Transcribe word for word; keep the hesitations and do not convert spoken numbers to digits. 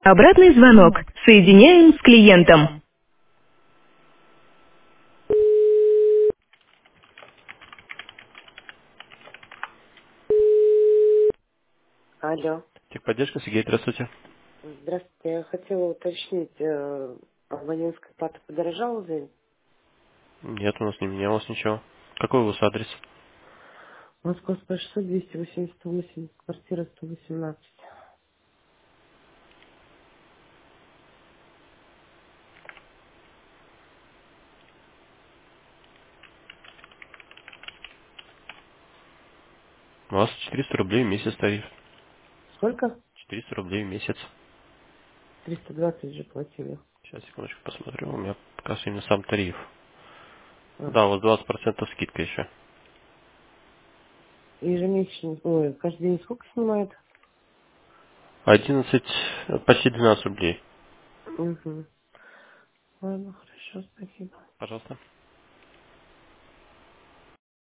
Обратный звонок. Соединяем с клиентом. Алло. Техподдержка, Сергей, здравствуйте. Здравствуйте. Я хотела уточнить, э, абонентская плата подорожала за Нет, у нас не менялось ничего. Какой у вас адрес? Московская шестьсот двести восемьдесят восемь, квартира сто восемнадцать. У вас четыреста рублей в месяц тариф. Сколько? четыреста рублей в месяц. триста двадцать же платили. Сейчас, секундочку, посмотрю. У меня пока что именно сам тариф. А. Да, у вас двадцать процентов скидка еще. Ежемесячно, ой, каждый день сколько снимает? одиннадцать, э, почти двенадцать рублей. Угу. Ладно, хорошо, спасибо. Пожалуйста.